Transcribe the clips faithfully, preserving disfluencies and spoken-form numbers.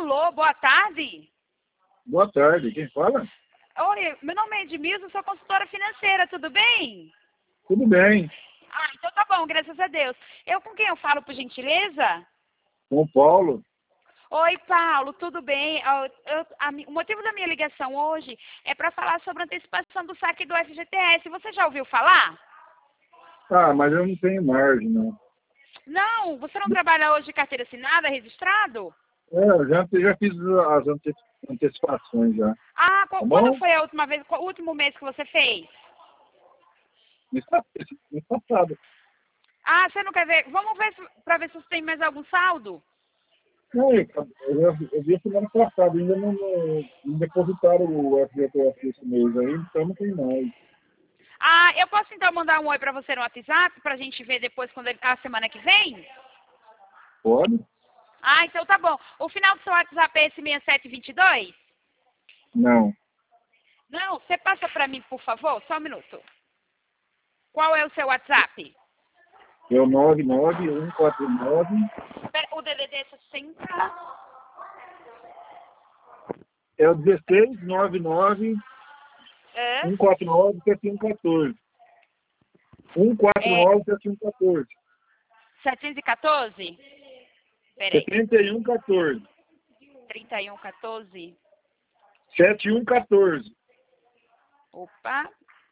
Alô, boa tarde. Boa tarde, quem fala? Oi, meu nome é Edmilson, sou consultora financeira, tudo bem? Tudo bem, Ah, então tá bom, graças a Deus. Eu com quem eu falo, por gentileza? com o Paulo. Oi, Paulo, tudo bem? Eu- eu- a mi- o motivo da minha ligação hoje é para falar sobre a antecipação do saque do F G T S. Você já ouviu falar? Ah, mas eu não tenho margem, não. Não, você não trabalha hoje de carteira assinada, registrado? É, eu já, já fiz as ante- antecipações já, Ah, tá qu- quando bom? foi a última vez, qual- o último mês que você fez? Mês pa- mês passado. Ah, você não quer ver? Vamos ver para ver se você tem mais algum saldo? Não, eu, eu, já- eu vi a semana passada, ainda não, não, não depositaram o F G T S esse mês aí, então não tem mais. Ah, eu posso então mandar um oi para você no WhatsApp para a gente ver depois quando ele- a semana que vem? Pode? Ah, então tá bom. O final do seu WhatsApp é esse seis sete dois dois? Não. Não, você passa para mim, por favor? Só um minuto. Qual é o seu WhatsApp? É o nove nove um quatro nove, Espera, o D D D é sessenta. é o dezesseis nove nove É? um quatro nove sete um um quatro. um quatro É nove sete um um quatro. setecentos e quatorze? Peraí. setenta e um quatorze. trinta e um quatorze. sete um um quatro. Opa.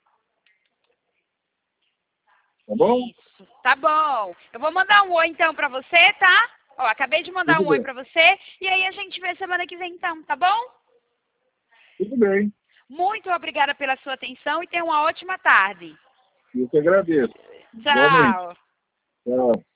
Tá bom? Isso. Tá bom. Eu vou mandar um oi então pra você, tá? Ó, acabei de mandar Tudo um oi bem. pra você. E aí a gente vê semana que vem então, tá bom? Tudo bem. Muito obrigada pela sua atenção e tenha uma ótima tarde. Eu que agradeço. Boa noite. Tchau. Tchau.